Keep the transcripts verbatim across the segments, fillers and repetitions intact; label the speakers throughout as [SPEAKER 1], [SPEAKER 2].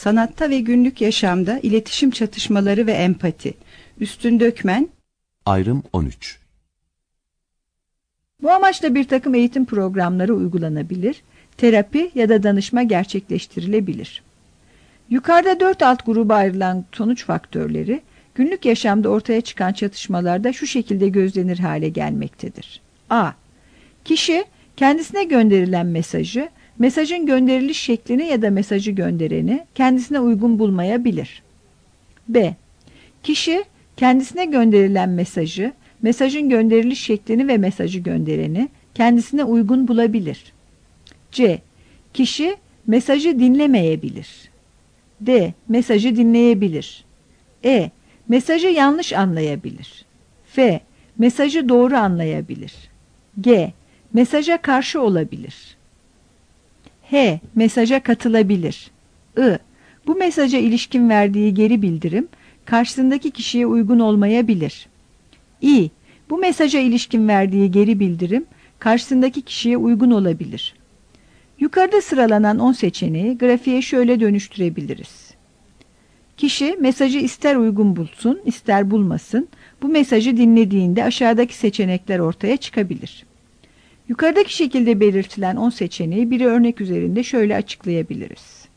[SPEAKER 1] Sanatta ve günlük yaşamda iletişim çatışmaları ve empati. Üstün Dökmen.
[SPEAKER 2] Ayrım on üç.
[SPEAKER 3] Bu amaçla bir takım eğitim programları uygulanabilir, terapi ya da danışma gerçekleştirilebilir. Yukarıda dört alt gruba ayrılan sonuç faktörleri, günlük yaşamda ortaya çıkan çatışmalarda şu şekilde gözlenir hale gelmektedir. A. Kişi, kendisine gönderilen mesajı, mesajın gönderiliş şeklini ya da mesajı göndereni kendisine uygun bulmayabilir. B. Kişi, kendisine gönderilen mesajı, mesajın gönderiliş şeklini ve mesajı göndereni kendisine uygun bulabilir. C. Kişi, mesajı dinlemeyebilir. D. Mesajı dinleyebilir. E. Mesajı yanlış anlayabilir. F. Mesajı doğru anlayabilir. G. Mesaja karşı olabilir. H. Mesaja katılabilir. I. Bu mesaja ilişkin verdiği geri bildirim karşısındaki kişiye uygun olmayabilir. İ. Bu mesaja ilişkin verdiği geri bildirim karşısındaki kişiye uygun olabilir. Yukarıda sıralanan on seçeneği grafiğe şöyle dönüştürebiliriz. Kişi mesajı ister uygun bulsun, ister bulmasın, bu mesajı dinlediğinde aşağıdaki seçenekler ortaya çıkabilir. Yukarıdaki şekilde belirtilen on seçeneği bir örnek üzerinde şöyle açıklayabiliriz.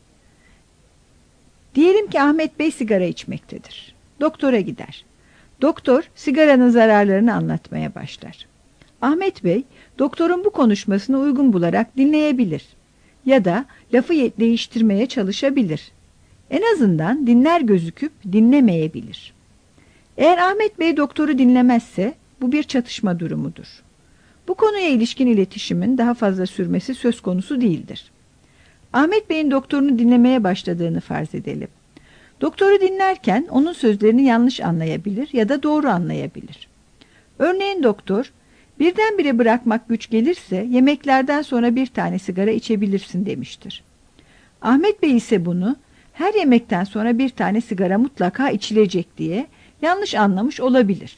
[SPEAKER 3] Diyelim ki Ahmet Bey sigara içmektedir. Doktora gider. Doktor sigaranın zararlarını anlatmaya başlar. Ahmet Bey, doktorun bu konuşmasını uygun bularak dinleyebilir ya da lafı değiştirmeye çalışabilir. En azından dinler gözüküp dinlemeyebilir. Eğer Ahmet Bey doktoru dinlemezse bu bir çatışma durumudur. Bu konuya ilişkin iletişimin daha fazla sürmesi söz konusu değildir. Ahmet Bey'in doktorunu dinlemeye başladığını farz edelim. Doktoru dinlerken onun sözlerini yanlış anlayabilir ya da doğru anlayabilir. Örneğin doktor, birdenbire bırakmak güç gelirse yemeklerden sonra bir tane sigara içebilirsin demiştir. Ahmet Bey ise bunu her yemekten sonra bir tane sigara mutlaka içilecek diye yanlış anlamış olabilir.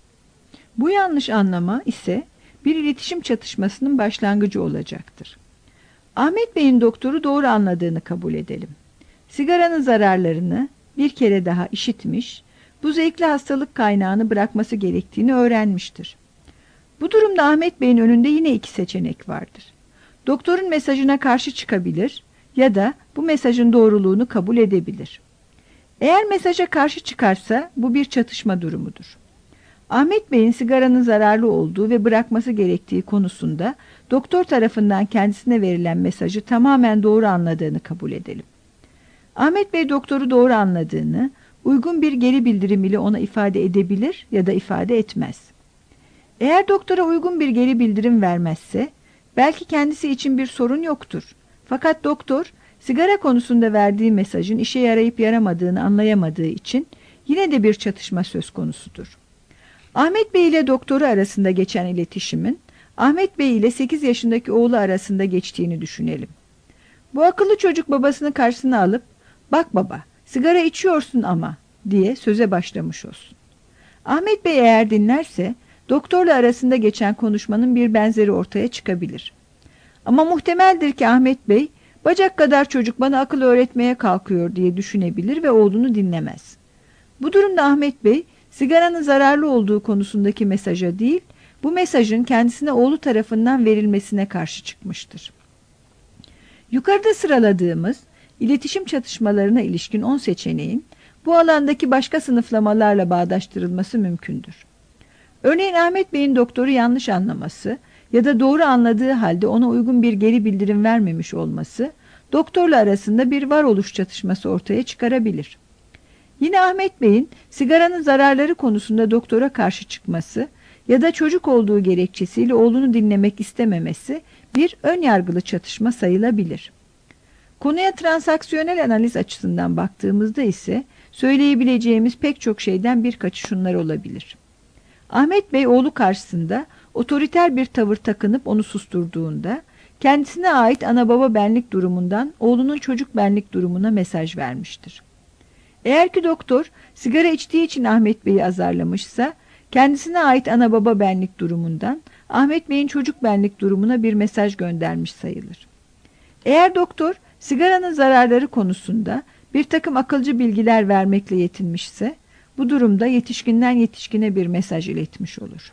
[SPEAKER 3] Bu yanlış anlama ise bir iletişim çatışmasının başlangıcı olacaktır. Ahmet Bey'in doktoru doğru anladığını kabul edelim. Sigaranın zararlarını bir kere daha işitmiş, bu zevkli hastalık kaynağını bırakması gerektiğini öğrenmiştir. Bu durumda Ahmet Bey'in önünde yine iki seçenek vardır. Doktorun mesajına karşı çıkabilir ya da bu mesajın doğruluğunu kabul edebilir. Eğer mesaja karşı çıkarsa bu bir çatışma durumudur. Ahmet Bey'in sigaranın zararlı olduğu ve bırakması gerektiği konusunda doktor tarafından kendisine verilen mesajı tamamen doğru anladığını kabul edelim. Ahmet Bey doktoru doğru anladığını, uygun bir geri bildirim ile ona ifade edebilir ya da ifade etmez. Eğer doktora uygun bir geri bildirim vermezse, belki kendisi için bir sorun yoktur. Fakat doktor, sigara konusunda verdiği mesajın işe yarayıp yaramadığını anlayamadığı için yine de bir çatışma söz konusudur. Ahmet Bey ile doktoru arasında geçen iletişimin, Ahmet Bey ile sekiz yaşındaki oğlu arasında geçtiğini düşünelim. Bu akıllı çocuk babasını karşısına alıp, "Bak baba, sigara içiyorsun ama," diye söze başlamış olsun. Ahmet Bey eğer dinlerse, doktorla arasında geçen konuşmanın bir benzeri ortaya çıkabilir. Ama muhtemeldir ki Ahmet Bey, "Bacak kadar çocuk bana akıl öğretmeye kalkıyor," diye düşünebilir ve oğlunu dinlemez. Bu durumda Ahmet Bey, sigaranın zararlı olduğu konusundaki mesaja değil, bu mesajın kendisine oğlu tarafından verilmesine karşı çıkmıştır. Yukarıda sıraladığımız iletişim çatışmalarına ilişkin on seçeneğin bu alandaki başka sınıflamalarla bağdaştırılması mümkündür. Örneğin Ahmet Bey'in doktoru yanlış anlaması ya da doğru anladığı halde ona uygun bir geri bildirim vermemiş olması, doktorla arasında bir varoluş çatışması ortaya çıkarabilir. Yine Ahmet Bey'in sigaranın zararları konusunda doktora karşı çıkması ya da çocuk olduğu gerekçesiyle oğlunu dinlemek istememesi bir ön yargılı çatışma sayılabilir. Konuya transaksiyonel analiz açısından baktığımızda ise söyleyebileceğimiz pek çok şeyden birkaçı şunlar olabilir. Ahmet Bey oğlu karşısında otoriter bir tavır takınıp onu susturduğunda kendisine ait ana baba benlik durumundan oğlunun çocuk benlik durumuna mesaj vermiştir. Eğer ki doktor sigara içtiği için Ahmet Bey'i azarlamışsa kendisine ait ana baba benlik durumundan Ahmet Bey'in çocuk benlik durumuna bir mesaj göndermiş sayılır. Eğer doktor sigaranın zararları konusunda bir takım akılcı bilgiler vermekle yetinmişse, bu durumda yetişkinden yetişkine bir mesaj iletmiş olur.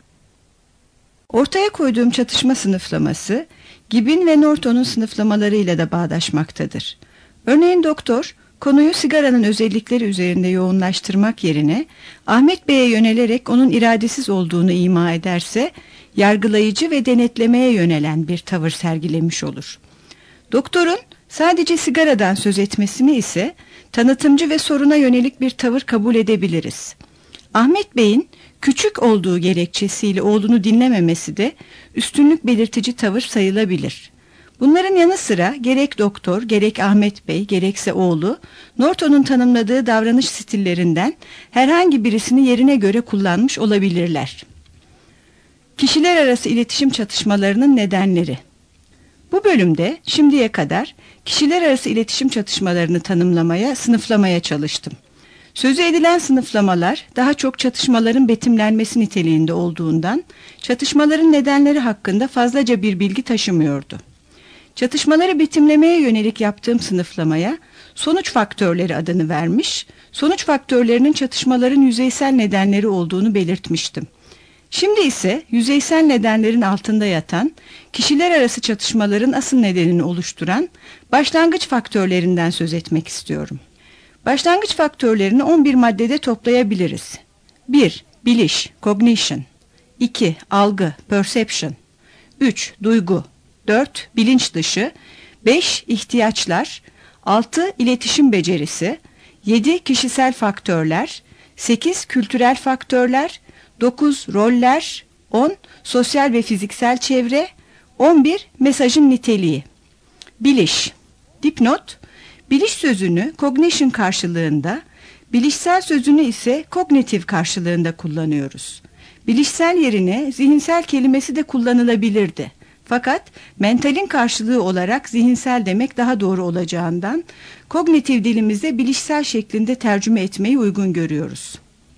[SPEAKER 1] Ortaya koyduğum çatışma sınıflaması, Gibbon ve Norton'un sınıflamalarıyla da bağdaşmaktadır. Örneğin doktor, konuyu sigaranın özellikleri üzerinde yoğunlaştırmak yerine Ahmet Bey'e yönelerek onun iradesiz olduğunu ima ederse, yargılayıcı ve denetlemeye yönelen bir tavır sergilemiş olur. Doktorun sadece sigaradan söz etmesini ise tanıtımcı ve soruna yönelik bir tavır kabul edebiliriz. Ahmet Bey'in küçük olduğu gerekçesiyle oğlunu dinlememesi de üstünlük belirtici tavır sayılabilir. Bunların yanı sıra gerek doktor, gerek Ahmet Bey, gerekse oğlu, Norton'un tanımladığı davranış stillerinden herhangi birisini yerine göre kullanmış olabilirler. Kişiler arası iletişim çatışmalarının nedenleri. Bu bölümde şimdiye kadar kişiler arası iletişim çatışmalarını tanımlamaya, sınıflamaya çalıştım. Sözü edilen sınıflamalar daha çok çatışmaların betimlenmesi niteliğinde olduğundan çatışmaların nedenleri hakkında fazlaca bir bilgi taşımıyordu. Çatışmaları betimlemeye yönelik yaptığım sınıflamaya sonuç faktörleri adını vermiş, sonuç faktörlerinin çatışmaların yüzeysel nedenleri olduğunu belirtmiştim. Şimdi ise yüzeysel nedenlerin altında yatan, kişiler arası çatışmaların asıl nedenini oluşturan başlangıç faktörlerinden söz etmek istiyorum. Başlangıç faktörlerini on bir maddede toplayabiliriz. bir. Biliş, cognition. iki. Algı, perception. üç. Duygu. dört. Bilinç dışı. beş. İhtiyaçlar. altı. İletişim becerisi. yedi. Kişisel faktörler. sekiz. Kültürel faktörler. dokuz. Roller. on. Sosyal ve fiziksel çevre. on bir. Mesajın niteliği. Biliş. Dipnot. Biliş sözünü cognition karşılığında, bilişsel sözünü ise kognitif karşılığında kullanıyoruz. Bilişsel yerine zihinsel kelimesi de kullanılabilirdi. Fakat mentalin karşılığı olarak zihinsel demek daha doğru olacağından kognitif dilimizde bilişsel şeklinde tercüme etmeyi uygun görüyoruz.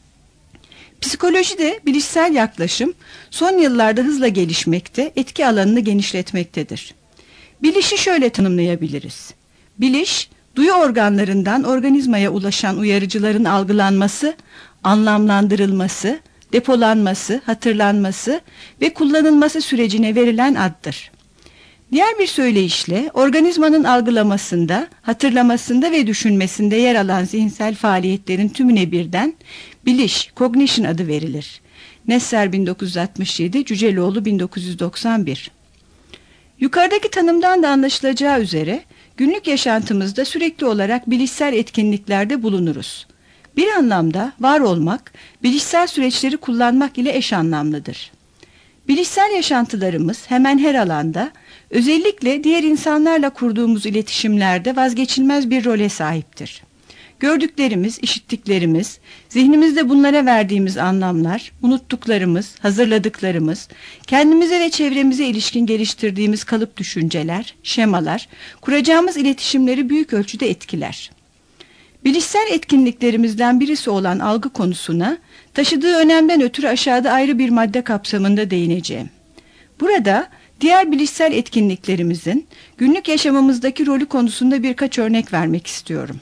[SPEAKER 1] Psikolojide bilişsel yaklaşım son yıllarda hızla gelişmekte, etki alanını genişletmektedir. Bilişi şöyle tanımlayabiliriz. Biliş, duyu organlarından organizmaya ulaşan uyarıcıların algılanması, anlamlandırılması, depolanması, hatırlanması ve kullanılması sürecine verilen addır. Diğer bir söyleyişle organizmanın algılamasında, hatırlamasında ve düşünmesinde yer alan zihinsel faaliyetlerin tümüne birden biliş, cognition adı verilir. Nesser bin dokuz yüz altmış yedi, Cüceloğlu bin dokuz yüz doksan bir. Yukarıdaki tanımdan da anlaşılacağı üzere günlük yaşantımızda sürekli olarak bilişsel etkinliklerde bulunuruz. Bir anlamda var olmak, bilişsel süreçleri kullanmak ile eş anlamlıdır. Bilişsel yaşantılarımız hemen her alanda, özellikle diğer insanlarla kurduğumuz iletişimlerde vazgeçilmez bir role sahiptir. Gördüklerimiz, işittiklerimiz, zihnimizde bunlara verdiğimiz anlamlar, unuttuklarımız, hazırladıklarımız, kendimize ve çevremize ilişkin geliştirdiğimiz kalıp düşünceler, şemalar, kuracağımız iletişimleri büyük ölçüde etkiler. Bilişsel etkinliklerimizden birisi olan algı konusuna, taşıdığı önemden ötürü aşağıda ayrı bir madde kapsamında değineceğim. Burada diğer bilişsel etkinliklerimizin günlük yaşamımızdaki rolü konusunda birkaç örnek vermek istiyorum.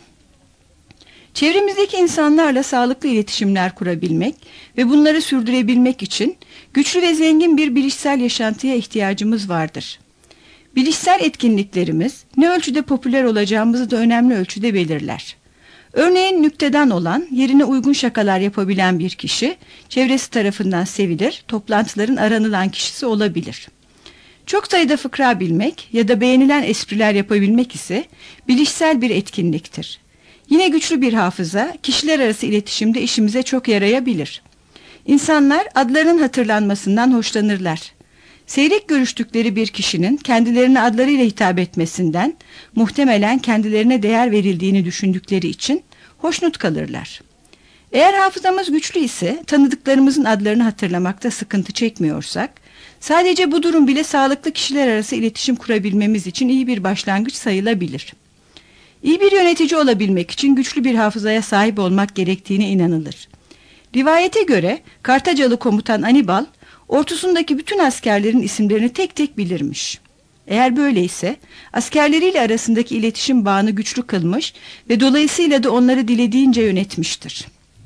[SPEAKER 1] Çevremizdeki insanlarla sağlıklı iletişimler kurabilmek ve bunları sürdürebilmek için güçlü ve zengin bir bilişsel yaşantıya ihtiyacımız vardır. Bilişsel etkinliklerimiz ne ölçüde popüler olacağımızı da önemli ölçüde belirler. Örneğin nükteden olan, yerine uygun şakalar yapabilen bir kişi, çevresi tarafından sevilir, toplantıların aranılan kişisi olabilir. Çok sayıda fıkra bilmek ya da beğenilen espriler yapabilmek ise bilişsel bir etkinliktir. Yine güçlü bir hafıza, kişiler arası iletişimde işimize çok yarayabilir. İnsanlar adlarının hatırlanmasından hoşlanırlar. Seyrek görüştükleri bir kişinin kendilerine adlarıyla hitap etmesinden, muhtemelen kendilerine değer verildiğini düşündükleri için hoşnut kalırlar. Eğer hafızamız güçlü ise, tanıdıklarımızın adlarını hatırlamakta sıkıntı çekmiyorsak, sadece bu durum bile sağlıklı kişiler arası iletişim kurabilmemiz için iyi bir başlangıç sayılabilir. İyi bir yönetici olabilmek için güçlü bir hafızaya sahip olmak gerektiğine inanılır. Rivayete göre Kartacalı komutan Anibal, ordusundaki bütün askerlerin isimlerini tek tek bilirmiş. Eğer böyleyse askerleriyle arasındaki iletişim bağını güçlü kılmış ve dolayısıyla da onları dilediğince yönetmiştir.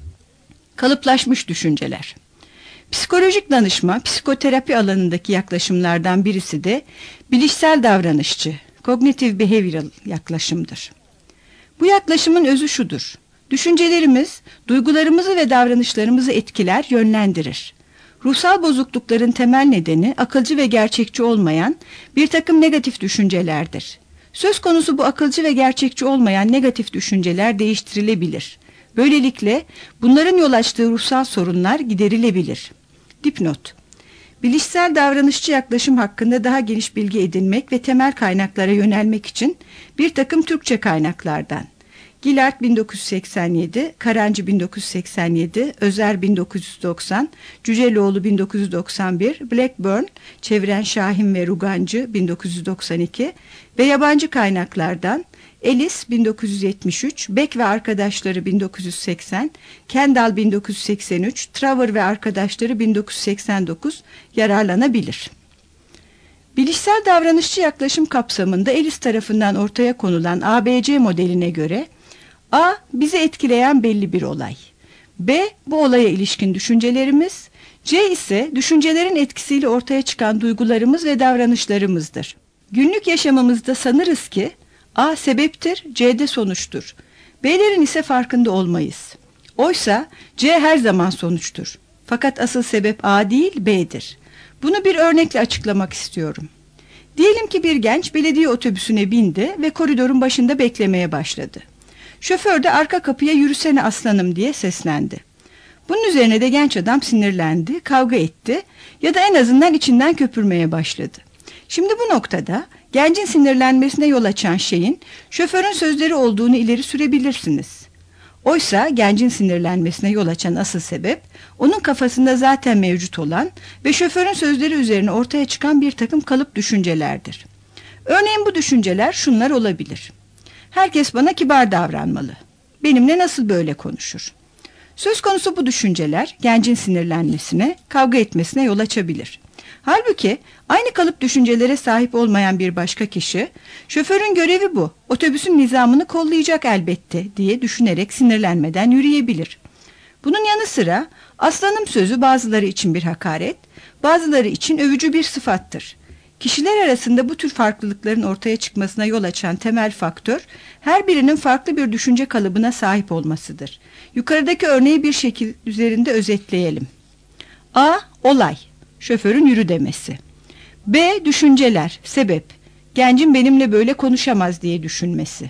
[SPEAKER 1] Kalıplaşmış düşünceler. Psikolojik danışma, psikoterapi alanındaki yaklaşımlardan birisi de bilişsel davranışçı, cognitive behavioral yaklaşımdır. Bu yaklaşımın özü şudur: düşüncelerimiz, duygularımızı ve davranışlarımızı etkiler, yönlendirir. Ruhsal bozuklukların temel nedeni akılcı ve gerçekçi olmayan bir takım negatif düşüncelerdir. Söz konusu bu akılcı ve gerçekçi olmayan negatif düşünceler değiştirilebilir. Böylelikle bunların yol açtığı ruhsal sorunlar giderilebilir. Dipnot: Bilişsel davranışçı yaklaşım hakkında daha geniş bilgi edinmek ve temel kaynaklara yönelmek için bir takım Türkçe kaynaklardan Gilart bin dokuz yüz seksen yedi, Karancı bin dokuz yüz seksen yedi, Özer bin dokuz yüz doksan, Cüceloğlu bin dokuz yüz doksan bir, Blackburn, çeviren Şahin ve Rugancı bin dokuz yüz doksan iki ve yabancı kaynaklardan Ellis bin dokuz yüz yetmiş üç, Beck ve arkadaşları bin dokuz yüz seksen, Kendall bin dokuz yüz seksen üç, Trevor ve arkadaşları bin dokuz yüz seksen dokuz yararlanabilir. Bilişsel davranışçı yaklaşım kapsamında Ellis tarafından ortaya konulan A B C modeline göre A. Bizi etkileyen belli bir olay. B. Bu olaya ilişkin düşüncelerimiz. C ise düşüncelerin etkisiyle ortaya çıkan duygularımız ve davranışlarımızdır. Günlük yaşamımızda sanırız ki A sebeptir, C de sonuçtur. B'lerin ise farkında olmayız. Oysa C her zaman sonuçtur. Fakat asıl sebep A değil, B'dir. Bunu bir örnekle açıklamak istiyorum. Diyelim ki bir genç belediye otobüsüne bindi ve koridorun başında beklemeye başladı. Şoför de arka kapıya "Yürüsene aslanım" diye seslendi. Bunun üzerine de genç adam sinirlendi, kavga etti ya da en azından içinden köpürmeye başladı. Şimdi bu noktada gencin sinirlenmesine yol açan şeyin şoförün sözleri olduğunu ileri sürebilirsiniz. Oysa gencin sinirlenmesine yol açan asıl sebep onun kafasında zaten mevcut olan ve şoförün sözleri üzerine ortaya çıkan bir takım kalıp düşüncelerdir. Örneğin bu düşünceler şunlar olabilir: herkes bana kibar davranmalı. Benimle nasıl böyle konuşur? Söz konusu bu düşünceler gencin sinirlenmesine, kavga etmesine yol açabilir. Halbuki aynı kalıp düşüncelere sahip olmayan bir başka kişi, şoförün görevi bu, otobüsün nizamını kollayacak elbette diye düşünerek sinirlenmeden yürüyebilir. Bunun yanı sıra aslanım sözü bazıları için bir hakaret, bazıları için övücü bir sıfattır. Kişiler arasında bu tür farklılıkların ortaya çıkmasına yol açan temel faktör, her birinin farklı bir düşünce kalıbına sahip olmasıdır. Yukarıdaki örneği bir şekil üzerinde özetleyelim. A. Olay, şoförün yürü demesi. B. Düşünceler, sebep, gencin benimle böyle konuşamaz diye düşünmesi.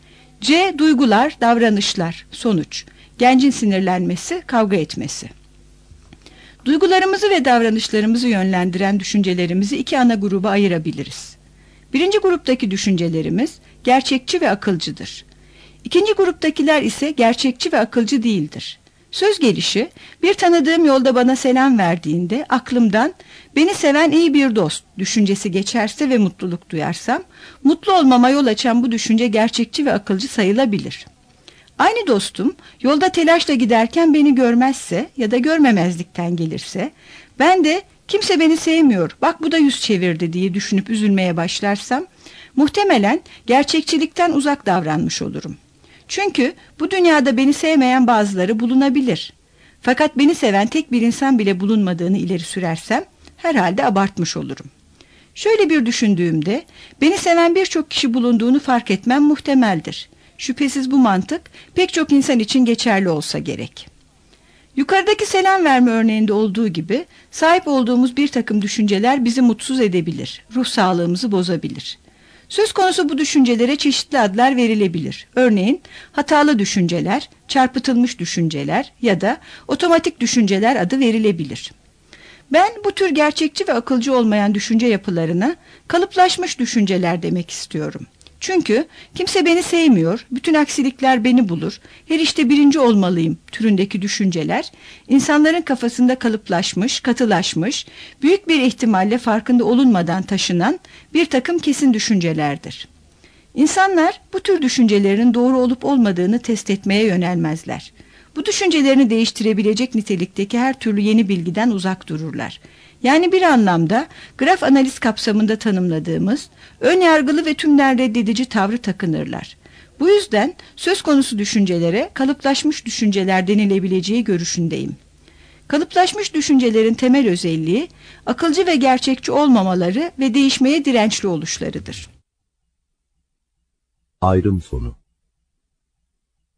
[SPEAKER 1] C. Duygular, davranışlar, sonuç, gencin sinirlenmesi, kavga etmesi. Duygularımızı ve davranışlarımızı yönlendiren düşüncelerimizi iki ana gruba ayırabiliriz. Birinci gruptaki düşüncelerimiz gerçekçi ve akılcıdır. İkinci gruptakiler ise gerçekçi ve akılcı değildir. Söz gelişi, bir tanıdığım yolda bana selam verdiğinde aklımdan beni seven iyi bir dost düşüncesi geçerse ve mutluluk duyarsam, mutlu olmama yol açan bu düşünce gerçekçi ve akılcı sayılabilir. Aynı dostum yolda telaşla giderken beni görmezse ya da görmemezlikten gelirse, ben de kimse beni sevmiyor, bak bu da yüz çevirdi diye düşünüp üzülmeye başlarsam, muhtemelen gerçekçilikten uzak davranmış olurum. Çünkü bu dünyada beni sevmeyen bazıları bulunabilir. Fakat beni seven tek bir insan bile bulunmadığını ileri sürersem herhalde abartmış olurum. Şöyle bir düşündüğümde beni seven birçok kişi bulunduğunu fark etmem muhtemeldir. Şüphesiz bu mantık pek çok insan için geçerli olsa gerek. Yukarıdaki selam verme örneğinde olduğu gibi sahip olduğumuz bir takım düşünceler bizi mutsuz edebilir, ruh sağlığımızı bozabilir. Söz konusu bu düşüncelere çeşitli adlar verilebilir. Örneğin hatalı düşünceler, çarpıtılmış düşünceler ya da otomatik düşünceler adı verilebilir. Ben bu tür gerçekçi ve akılcı olmayan düşünce yapılarına kalıplaşmış düşünceler demek istiyorum. Çünkü kimse beni sevmiyor, bütün aksilikler beni bulur, her işte birinci olmalıyım türündeki düşünceler, insanların kafasında kalıplaşmış, katılaşmış, büyük bir ihtimalle farkında olunmadan taşınan bir takım kesin düşüncelerdir. İnsanlar bu tür düşüncelerin doğru olup olmadığını test etmeye yönelmezler. Bu düşüncelerini değiştirebilecek nitelikteki her türlü yeni bilgiden uzak dururlar. Yani bir anlamda graf analiz kapsamında tanımladığımız ön yargılı ve tümden reddedici tavrı takınırlar. Bu yüzden söz konusu düşüncelere kalıplaşmış düşünceler denilebileceği görüşündeyim. Kalıplaşmış düşüncelerin temel özelliği akılcı ve gerçekçi olmamaları ve değişmeye dirençli oluşlarıdır.
[SPEAKER 2] Ayrım sonu.